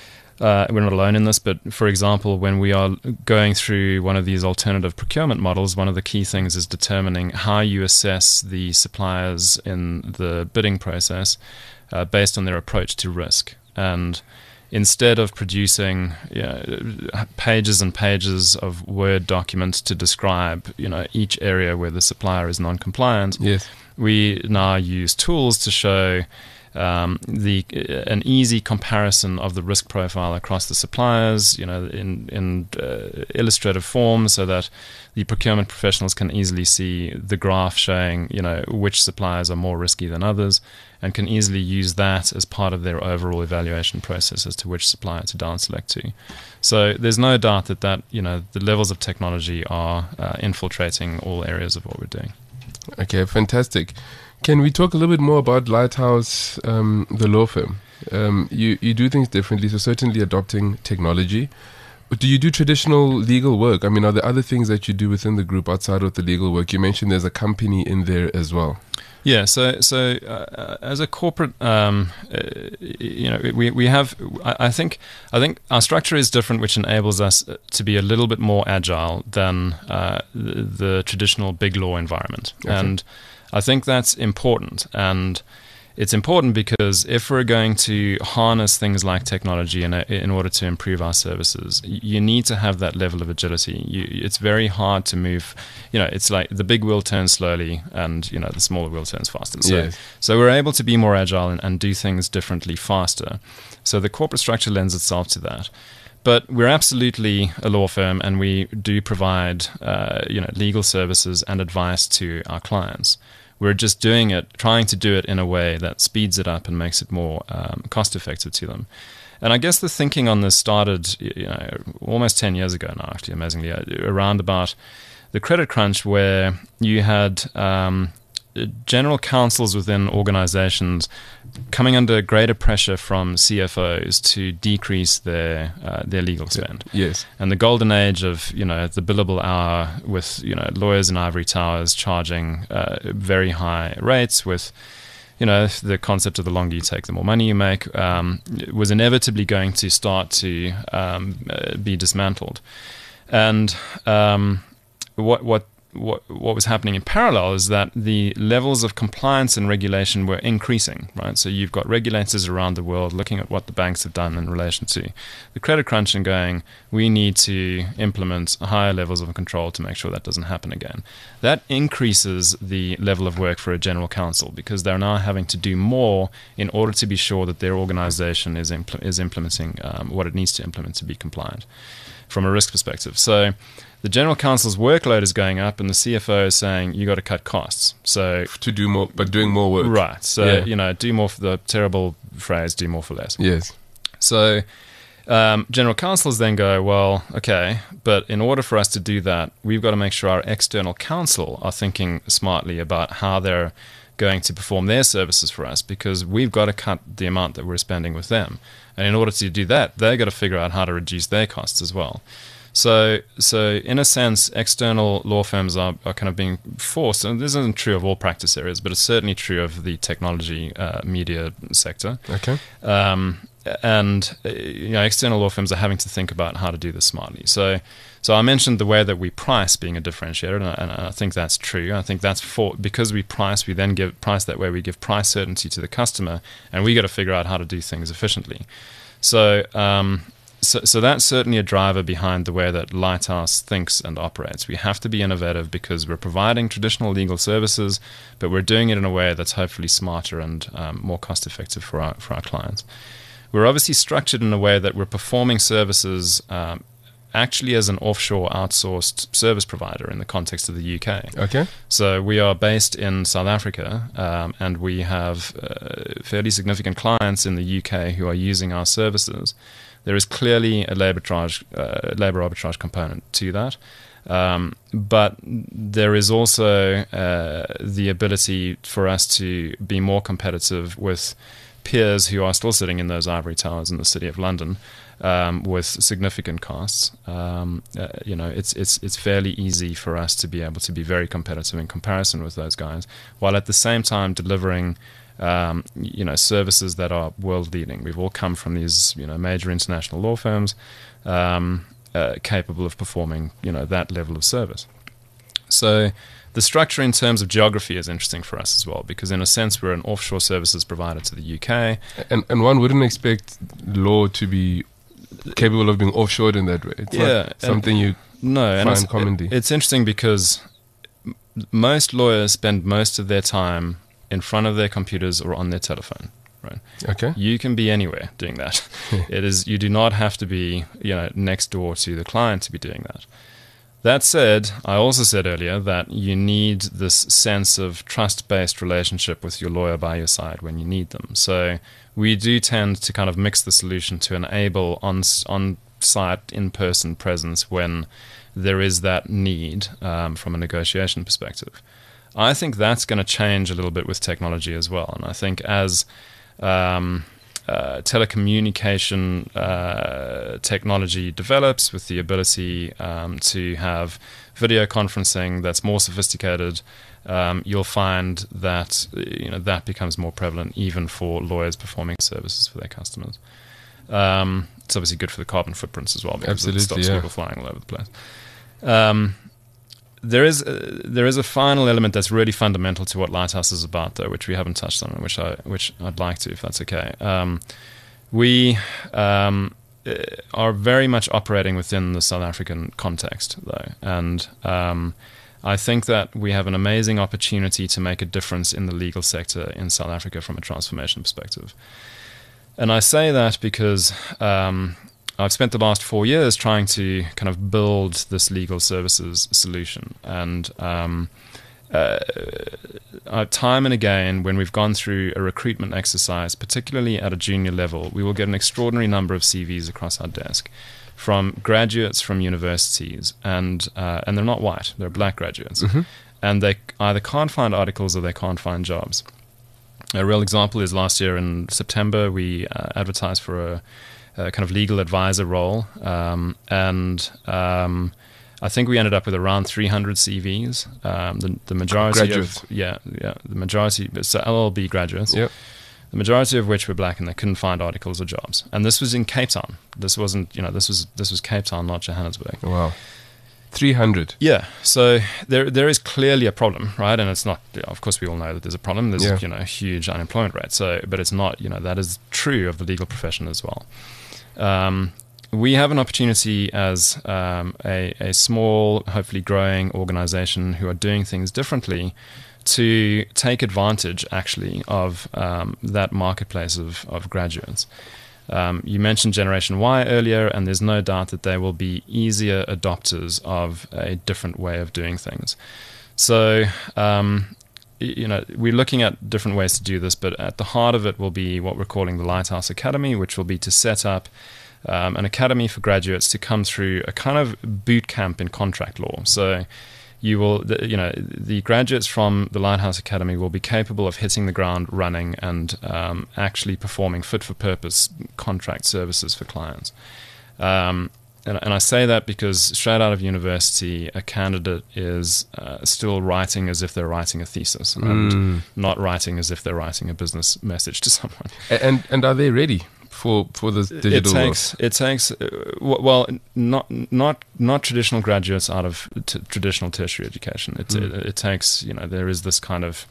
Uh, we're not alone in this, but for example, when we are going through one of these alternative procurement models, one of the key things is determining how you assess the suppliers in the bidding process uh, based on their approach to risk. And instead of producing you know, pages and pages of Word documents to describe you know, each area where the supplier is non-compliant, yes. we now use tools to show Um, the an easy comparison of the risk profile across the suppliers, you know, in in uh, illustrative form, so that the procurement professionals can easily see the graph showing, you know, which suppliers are more risky than others, and can easily use that as part of their overall evaluation process as to which supplier to down select to. So there's no doubt that that you know the levels of technology are uh, infiltrating all areas of what we're doing. Okay, fantastic. Can we talk a little bit more about Lighthouse, um, the law firm? Um, you, you do things differently, so certainly adopting technology. But do you do traditional legal work? I mean, are there other things that you do within the group outside of the legal work? You mentioned there's a company in there as well. Yeah, so so uh, as a corporate, um, uh, you know, we we have. I, I think I think our structure is different, which enables us to be a little bit more agile than uh, the, the traditional big law environment, okay. and I think that's important. And it's important because if we're going to harness things like technology in, a, in order to improve our services, you need to have that level of agility. You, it's very hard to move. You know, it's like the big wheel turns slowly, and you know the smaller wheel turns faster. So, yes. so we're able to be more agile and, and do things differently faster. So the corporate structure lends itself to that. But we're absolutely a law firm, and we do provide uh, you know legal services and advice to our clients. We're just doing it, trying to do it in a way that speeds it up and makes it more um, cost-effective to them. And I guess the thinking on this started, you know, almost ten years ago now, actually, amazingly, around about the credit crunch, where you had um, general counsels within organizations coming under greater pressure from C F Os to decrease their uh, their legal spend. Yes. And the golden age of, you know, the billable hour with, you know, lawyers in ivory towers charging uh, very high rates with, you know, the concept of the longer you take, the more money you make, um, was inevitably going to start to um, uh, be dismantled. And um, what what What, what was happening in parallel is that the levels of compliance and regulation were increasing, right? So you've got regulators around the world looking at what the banks have done in relation to the credit crunch and going, we need to implement higher levels of control to make sure that doesn't happen again. That increases the level of work for a general counsel because they're now having to do more in order to be sure that their organization is, impl- is implementing um, what it needs to implement to be compliant from a risk perspective. So the general counsel's workload is going up, and the C F O is saying you got to cut costs. So to do more, but doing more work, right? So yeah. you know, do more for the terrible phrase, do more for less. Yes. So um, general counsels then go, well, okay, but in order for us to do that, we've got to make sure our external counsel are thinking smartly about how they're going to perform their services for us, because we've got to cut the amount that we're spending with them. And in order to do that, they've got to figure out how to reduce their costs as well. So, so in a sense, external law firms are, are kind of being forced, and this isn't true of all practice areas, but it's certainly true of the technology uh, media sector. Okay. Um, and uh, you know, external law firms are having to think about how to do this smartly. So, so I mentioned the way that we price being a differentiator, and I, and I think that's true. I think that's for because we price, we then give price that way. We give price certainty to the customer, and we got to figure out how to do things efficiently. So. Um, So, so that's certainly a driver behind the way that Lighthouse thinks and operates. We have to be innovative because we're providing traditional legal services, but we're doing it in a way that's hopefully smarter and um, more cost-effective for our for our clients. We're obviously structured in a way that we're performing services um, actually as an offshore outsourced service provider in the context of the U K. Okay. So we are based in South Africa, um, and we have uh, fairly significant clients in the U K who are using our services. There is clearly a labor arbitrage, uh, labor arbitrage component to that, um, but there is also uh, the ability for us to be more competitive with peers who are still sitting in those ivory towers in the City of London um, with significant costs. Um, uh, you know, it's it's it's fairly easy for us to be able to be very competitive in comparison with those guys, while at the same time delivering. Um, you know, services that are world leading. We've all come from these, you know, major international law firms, um, uh, capable of performing, you know, that level of service. So the structure in terms of geography is interesting for us as well, because in a sense we're an offshore services provider to the U K. And and one wouldn't expect law to be capable of being offshored in that way. It's yeah, not something you no, find and it's, commonly. It, it's interesting because most lawyers spend most of their time in front of their computers or on their telephone, right? Okay. You can be anywhere doing that. It is you do not have to be, you know, next door to the client to be doing that. That said, I also said earlier that you need this sense of trust-based relationship with your lawyer by your side when you need them. So we do tend to kind of mix the solution to enable on on-site, in-person presence when there is that need um, from a negotiation perspective. I think that's going to change a little bit with technology as well. And I think as um, uh, telecommunication uh, technology develops with the ability um, to have video conferencing that's more sophisticated, um, you'll find that you know that becomes more prevalent even for lawyers performing services for their customers. Um, it's obviously good for the carbon footprints as well, because Absolutely, it stops yeah. people flying all over the place. Um, There is uh, there is a final element that's really fundamental to what Lighthouse is about, though, which we haven't touched on, which I which I'd like to, if that's okay. Um, we um, are very much operating within the South African context, though, and um, I think that we have an amazing opportunity to make a difference in the legal sector in South Africa from a transformation perspective. And I say that because Um, I've spent the last four years trying to kind of build this legal services solution. And um, uh, uh, time and again, when we've gone through a recruitment exercise, particularly at a junior level, we will get an extraordinary number of C Vs across our desk from graduates from universities. And, uh, and they're not white, they're black graduates. Mm-hmm. And they either can't find articles or they can't find jobs. A real example is last year in September, we uh, advertised for a Uh, kind of legal advisor role, um, and um, I think we ended up with around three hundred C Vs. Um, the, the majority Graduates. of yeah, yeah, the majority, so L L B graduates. Yep. The majority of which were black, and they couldn't find articles or jobs. And this was in Cape Town. This wasn't, you know, this was this was Cape Town, not Johannesburg. Wow. three hundred. Yeah, so there there is clearly a problem, right? And it's not, of course, we all know that there's a problem. There's Yeah. you know a huge unemployment rate. So, but it's not, you know, that is true of the legal profession as well. Um, we have an opportunity as um, a, a small, hopefully growing organization who are doing things differently to take advantage, actually, of um, that marketplace of, of graduates. Um, you mentioned Generation Y earlier, and there's no doubt that they will be easier adopters of a different way of doing things. So um, you know, we're looking at different ways to do this, but at the heart of it will be what we're calling the Lighthouse Academy, which will be to set up um, an academy for graduates to come through a kind of boot camp in contract law. So you will, the, you know, the graduates from the Lighthouse Academy will be capable of hitting the ground running and um, actually performing fit-for-purpose contract services for clients. Um, And, and I say that because straight out of university, a candidate is uh, still writing as if they're writing a thesis and Mm. not writing as if they're writing a business message to someone. A- And and are they ready for for this digital It takes world? it takes uh, w- well not not not traditional graduates out of t- traditional tertiary education. It, Mm. it it takes, you know, there is this kind of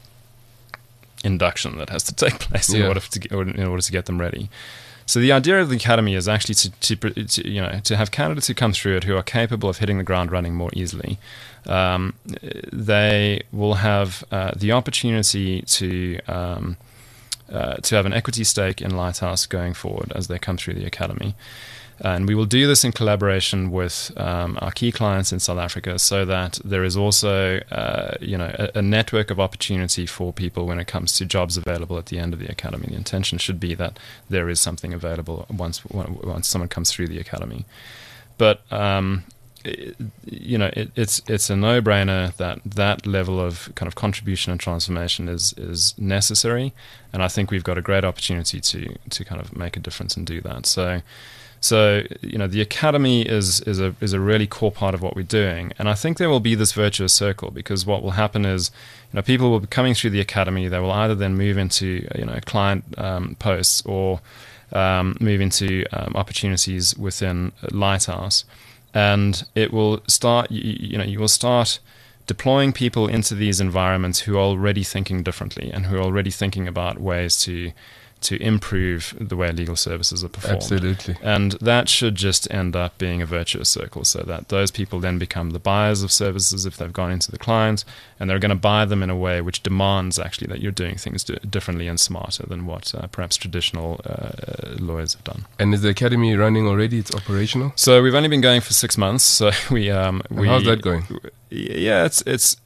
induction that has to take place in Yeah. order to get, in order to get them ready. So the idea of the academy is actually to, to, to you know to have candidates who come through it who are capable of hitting the ground running more easily. Um, they will have uh, the opportunity to um, uh, to have an equity stake in Lighthouse going forward as they come through the academy. And we will do this in collaboration with um, our key clients in South Africa, so that there is also, uh, you know, a, a network of opportunity for people when it comes to jobs available at the end of the academy. The intention should be that there is something available once once someone comes through the academy. But um, it, you know, it, it's it's a no-brainer that that level of kind of contribution and transformation is is necessary, and I think we've got a great opportunity to to kind of make a difference and do that. So. So, you know, the academy is is a is a really core part of what we're doing, and I think there will be this virtuous circle, because what will happen is, you know, people will be coming through the academy. They will either then move into, you know, client um, posts or um, move into um, opportunities within Lighthouse, and it will start. You, you know, you will start deploying people into these environments who are already thinking differently and who are already thinking about ways to. to improve the way legal services are performed. Absolutely. And that should just end up being a virtuous circle, so that those people then become the buyers of services if they've gone into the client, and they're going to buy them in a way which demands actually that you're doing things d- differently and smarter than what uh, perhaps traditional uh, lawyers have done. And is the academy running already? It's operational? So we've only been going for six months. So we, um, we how's that going? Yeah, it's it's.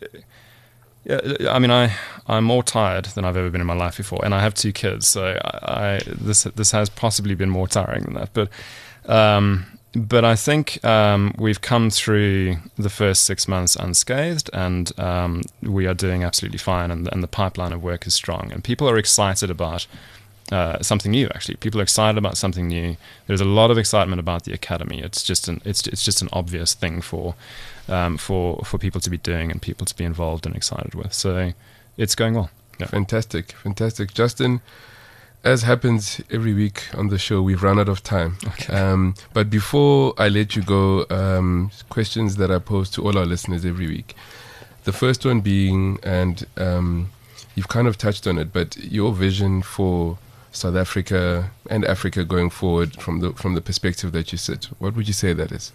Yeah, I mean, I I'm more tired than I've ever been in my life before, and I have two kids, so I, I this this has possibly been more tiring than that. But um, but I think um, we've come through the first six months unscathed, and um, we are doing absolutely fine, and, and the pipeline of work is strong, and people are excited about uh, something new. Actually, people are excited about something new. There's a lot of excitement about the academy. It's just an it's it's just an obvious thing for. Um, for for people to be doing and people to be involved and excited with. So it's going well. Yeah. Fantastic, fantastic. Justin, as happens every week on the show, we've run out of time. Okay. Um, but before I let you go, um, questions that I pose to all our listeners every week. The first one being, and um, you've kind of touched on it, but your vision for South Africa and Africa going forward from the from the perspective that you sit. What would you say that is?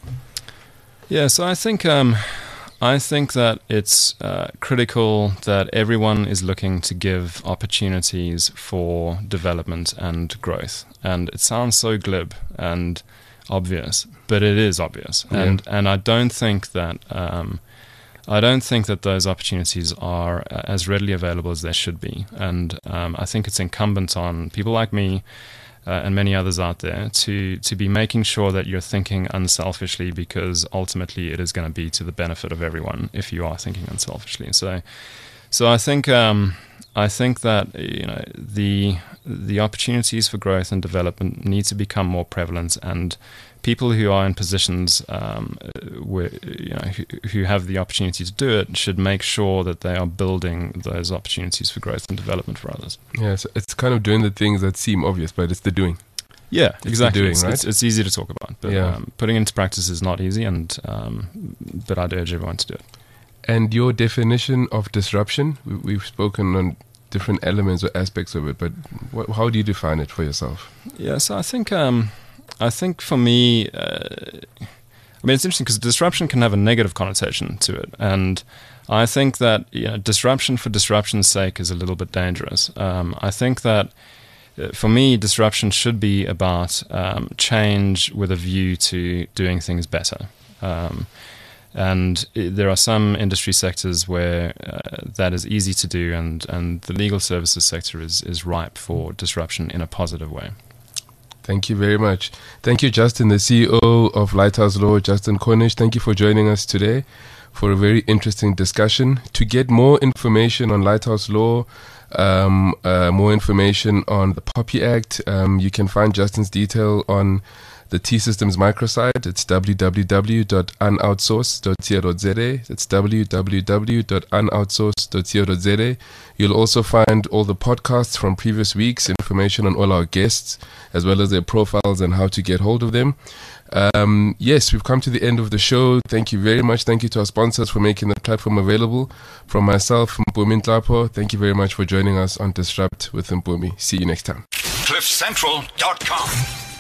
Yeah, so I think um, I think that it's uh, critical that everyone is looking to give opportunities for development and growth. And it sounds so glib and obvious, but it is obvious. Yeah. And and I don't think that um, I don't think that those opportunities are uh, as readily available as they should be. And um, I think it's incumbent on people like me. Uh, and many others out there to to be making sure that you're thinking unselfishly, because ultimately it is going to be to the benefit of everyone if you are thinking unselfishly. So, so I think um, I think that you know the the opportunities for growth and development need to become more prevalent, and people who are in positions um, where you know who, who have the opportunity to do it should make sure that they are building those opportunities for growth and development for others. Yeah, so it's kind of doing the things that seem obvious, but it's the doing. Yeah, It's the exactly. doing, it's, right? it's, it's easy to talk about, but Yeah. um, putting it into practice is not easy, and um, but I'd urge everyone to do it. And your definition of disruption, we, we've spoken on different elements or aspects of it, but what, how do you define it for yourself? Yeah, so I think um, I think for me, uh, I mean, it's interesting because disruption can have a negative connotation to it, and I think that you know, disruption for disruption's sake is a little bit dangerous. Um, I think that uh, for me, disruption should be about um, change with a view to doing things better. Um, And there are some industry sectors where uh, that is easy to do, and, and the legal services sector is, is ripe for disruption in a positive way. Thank you very much. Thank you, Justin, the C E O of Lighthouse Law, Justin Cornish. Thank you for joining us today for a very interesting discussion. To get more information on Lighthouse Law, um, uh, more information on the POPI Act, um, you can find Justin's detail on the T-Systems microsite. It's w w w dot unoutsource dot co dot z a. It's w w w dot unoutsource dot co dot z a. You'll also find all the podcasts from previous weeks, information on all our guests, as well as their profiles and how to get hold of them. Um, yes, we've come to the end of the show. Thank you very much. Thank you to our sponsors for making the platform available. From myself, Mpumi Nhlapo, thank you very much for joining us on Disrupt with Mpumi. See you next time. cliff central dot com